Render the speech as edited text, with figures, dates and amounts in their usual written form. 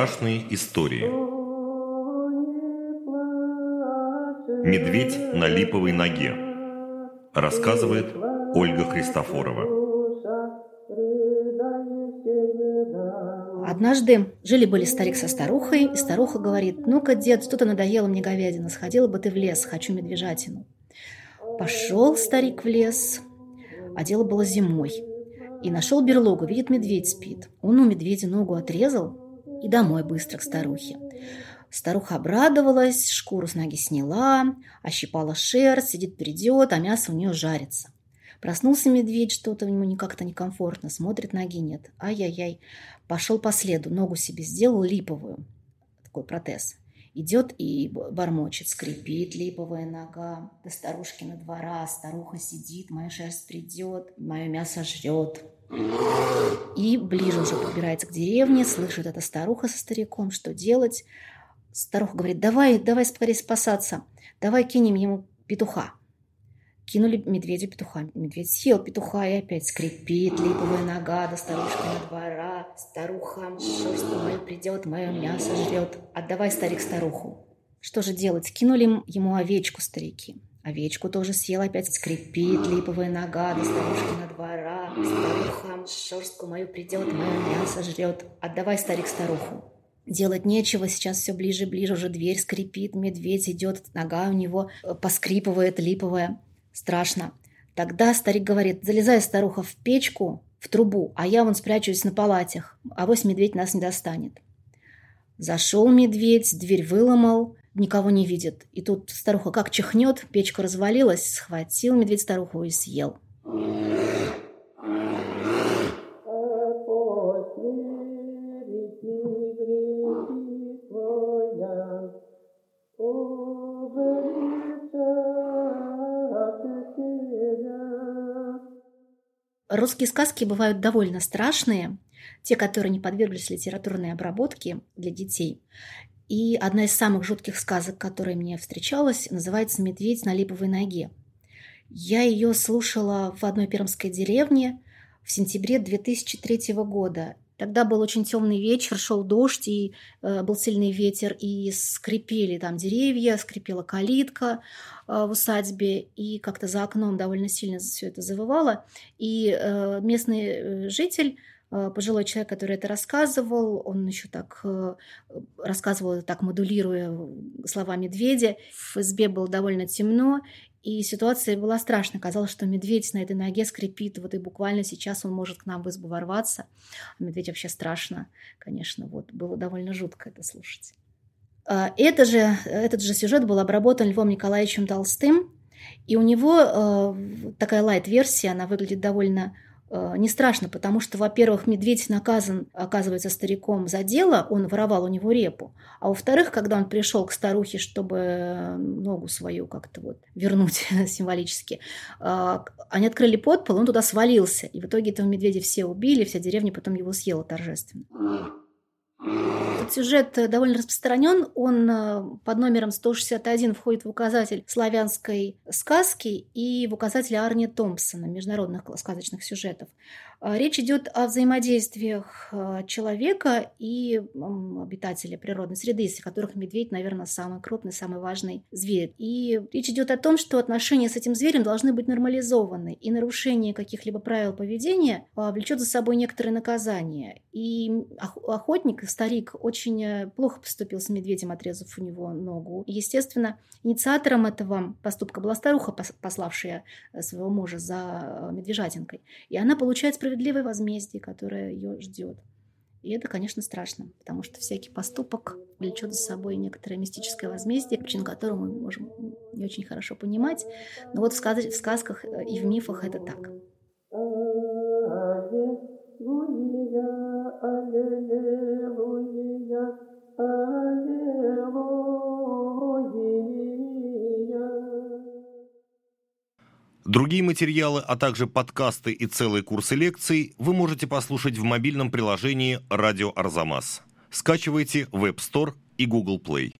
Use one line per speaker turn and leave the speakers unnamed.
Страшные истории. Медведь на липовой ноге. Рассказывает Ольга Христофорова.
Однажды жили-были старик со старухой, и старуха говорит: «Ну-ка, дед, что-то надоело мне говядина, сходила бы ты в лес, хочу медвежатину». Пошел старик в лес, а дело было зимой, и нашел берлогу, видит, медведь спит. Он у медведя ногу отрезал и домой быстро к старухе. Старуха обрадовалась, шкуру с ноги сняла, ощипала шерсть, сидит, придет, а мясо у нее жарится. Проснулся медведь, что-то ему как-то некомфортно, смотрит, ноги нет. Ай-яй-яй, пошел по следу, ногу себе сделал липовую, такой протез. Идет и бормочет, скрипит липовая нога, до старушкина двора, старуха сидит, моя шерсть придет, мое мясо жрет. И ближе уже подбирается к деревне, слышит эта старуха со стариком, что делать. Старуха говорит: давай скорее спасаться, давай кинем ему петуха. Кинули медведю петуха. Медведь съел петуха и опять скрипит липовая нога до старушкина двора. Старуха, шерсть мою придет, мое мясо жрет. Отдавай, старик, старуху. Что же делать? Кинули ему овечку старики. Овечку тоже съел, опять скрипит липовая нога до старушкина двора. Старуха, шерстку мою придет, мое мясо жрет. Отдавай, старик, старуху. Делать нечего, сейчас все ближе и ближе, уже дверь скрипит, медведь идет, нога у него поскрипывает липовая. Страшно. Тогда старик говорит: залезай, старуха, в печку, в трубу, а я вон спрячусь на палатях, авось медведь нас не достанет. Зашел медведь, дверь выломал, никого не видит. И тут старуха как чихнет, печка развалилась, схватил медведь старуху и съел. Русские сказки бывают довольно страшные, те, которые не подверглись литературной обработке для детей. И одна из самых жутких сказок, которая мне встречалась, называется «Медведь на липовой ноге». Я ее слушала в одной пермской деревне в сентябре 2003 года. Тогда был очень темный вечер, шел дождь, и был сильный ветер, и скрипели там деревья, скрипела калитка в усадьбе, и как-то за окном довольно сильно все это завывало. И местный житель, пожилой человек, который это рассказывал, он еще так рассказывал это так, модулируя слова медведя. В избе было довольно темно, и ситуация была страшная. Казалось, что медведь на этой ноге скрипит, вот и буквально сейчас он может к нам в избу ворваться. А медведь вообще страшно, конечно. Вот было довольно жутко это слушать. Этот же сюжет был обработан Львом Николаевичем Толстым, и у него такая лайт-версия, она выглядит довольно не страшно, потому что, во-первых, медведь наказан, оказывается, стариком за дело, он воровал у него репу, а во-вторых, когда он пришел к старухе, чтобы ногу свою как-то вот вернуть символически, они открыли подпол, он туда свалился, и в итоге этого медведя все убили, вся деревня потом его съела торжественно. Этот сюжет довольно распространен, он под номером 161 входит в указатель славянской сказки и в указатель Арни Томпсона, международных сказочных сюжетов. Речь идет о взаимодействиях человека и обитателя природной среды, из которых медведь, наверное, самый крупный, самый важный зверь. И речь идет о том, что отношения с этим зверем должны быть нормализованы, и нарушение каких-либо правил поведения влечет за собой некоторые наказания. И охотник, старик, очень плохо поступил с медведем, отрезав у него ногу. И, естественно, инициатором этого поступка была старуха, пославшая своего мужа за медвежатинкой. И она получает справедливое возмездие, которое ее ждет. И это, конечно, страшно, потому что всякий поступок влечет за собой некоторое мистическое возмездие, причину которого мы можем не очень хорошо понимать. Но вот в сказках и в мифах это так.
Другие материалы, а также подкасты и целые курсы лекций вы можете послушать в мобильном приложении «Радио Арзамас». Скачивайте в App Store и Google Play.